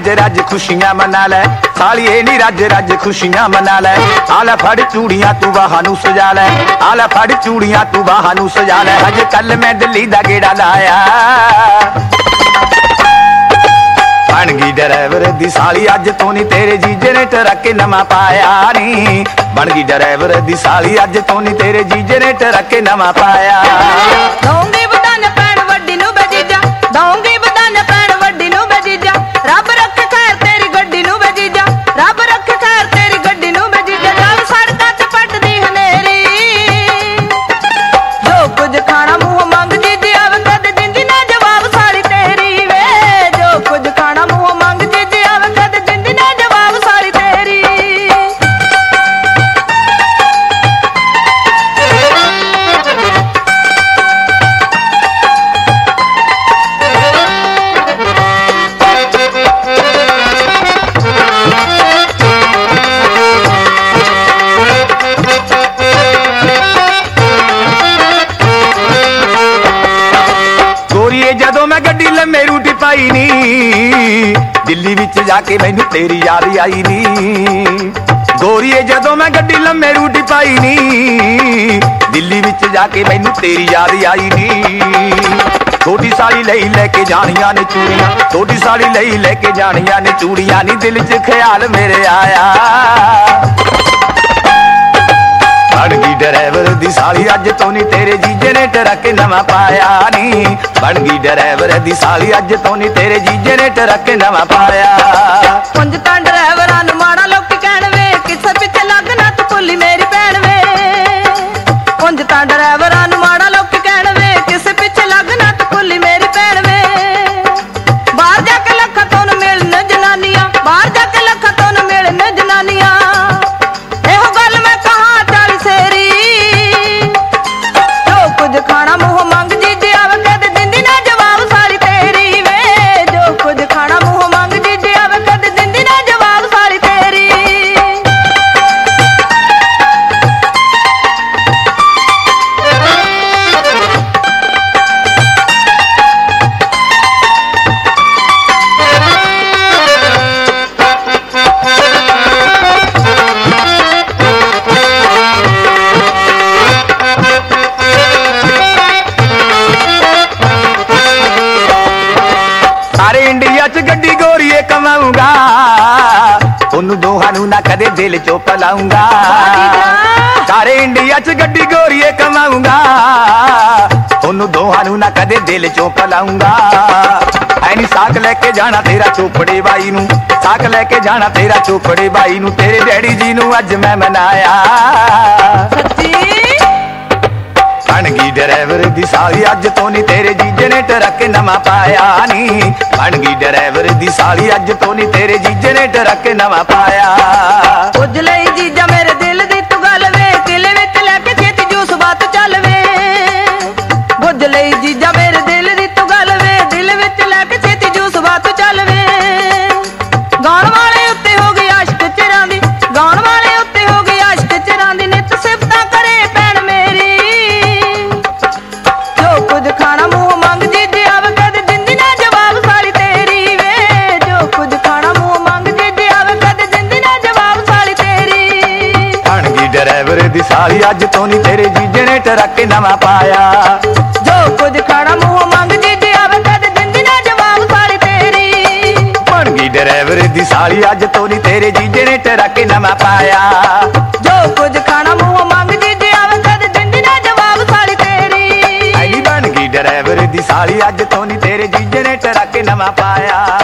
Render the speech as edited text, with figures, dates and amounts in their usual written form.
रज खुशियां मना लै सालिए नी रज रज खुशियां मना लै आला फड़ चूड़ियां तू बाहां नू सजा लै आला फड़ चूड़ियां तू बाहां नू सजा लै अज कल मैं दिल्ली दा गेड़ा लाया बन गई ड्राइवर दी साली अज तो नी तेरे जीजे ने ट्रक नवा पाया नी बन गई ड्राइवर दी साली अज तो नी तेरे जीजे ने ट्रक नवा पाया दूंगी बदान पैण वड्डी नू बजीजा दूंगी बदान पैण वड्डी नू बजीजा रब रख खैर तेरी गड्डी नू बजीजा रब रख खैर तेरी गड्डी नू बजीजा जब सड़कां ते पटदी हनेरी जो कुछ खाना मुंह मंग जीजी आवे कद दिंदी ना जवाब साली तेरी वे जो कुछ खाना मुंह मंग जीजी आवे कद दिंदी ना जवाब साली तेरी जदों मैं गड्डी लम्मे रूटी पाई नी दिल्ली विच जाके मैनू तेरी याद आई नी गोरीए जदों मैं गड्डी लम्मे रूटी पाई नी दिल्ली विच जाके मैनू तेरी याद आई नी छोटी साली लई लेके जानियां ने चूड़ियां छोटी साली लई लेके जानियां ने चूड़ियां नी दिल च ख्याल मेरे आया बन गई ड्राइवर दी साली अज तो नी तेरे जीजे ने ट्रक नवा पाया नी बन गई ड्राइवर दी साली अज तो नी तेरे जीजे ने ट्रक नवा पाया पुंज तां ड्राइवरां नू माड़ा लोकी कहण वे किसे पिछे लगना तू भुल्ली मेरी भैण वे पुंज तां ड्राइवरां नू माड़ा लोकी कहण वे किसे पिछे लगना तू भुल्ली मेरी भैण वे बाहर जाके लखां तोनू मिलन जनानियां बाहर जाके लखां तोनू मिलन जनानियां एहो गल मैं कहां चाली सेरी जो कुछ खाना मुंह मंग जीजे आवे कद दिंदी ना जवाब साली तेरी वे जो कुछ खाना मुंह मंग जीजे आवे कद दिंदी ना जवाब साली तेरी सारे इंडिया च गड्डी गोरीए कमाऊंगा उन्नू दोहां नू ना कदे दिल चो पलाऊंगा सारे इंडिया च गड्डी गोरीए कमाऊंगा उन्नू दोहां नू ना कदे दिल चो पलाऊंगा ऐनी साक लेके जाना तेरा चोपड़े बाई नू साक लेके जाना तेरा चोपड़े बाई नू तेरे डैडी जी नू अज मैं मनाया बन गई ड्राइवर दी साली अज तो नी तेरे जीजे ने ट्रक नवा पाया नी बन गई ड्राइवर दी साली अज तो नी तेरे जीजे ने ट्रक नवा पाया कुछ लई जीजा मेरे दिल दी तू गल वे किले विच लैके छेती जूस बात चल वे बुझ लई जीजा मेरे दिल दी तू गल वे दिल विच लैके छेती जूस बात चल वे गाण वाले उत्ते हो गई आशिक चिरां दी गाण वाले उत्ते हो गई आशिक चिरां दी नित सिफतां करे भैण मेरी जो कुछ खाना मुंह मंग जीजे आवे कद दिंदी ना जवाब साली तेरी वे जो कुछ खाना मुंह मंग जीजे आवे कद दिंदी ना जवाब साली तेरी बन गई ड्राइवर दी साली अज तो नी तेरे जीजे ने ट्रक नवा पाया जो कुछ खाना मुंह मंग जीजे आवे कद दिंदी ना जवाब साली तेरी बन गई ड्राइवर दी साली अज तो नी तेरे जीजे ने ट्रक नवा पाया जो कुछ खाना मुंह मंग जीजे आवे कद दिंदी ना जवाब साली तेरी बन गई ड्राइवर दी साली अज तो नी तेरे जीजे ने ट्रक नवा पाया।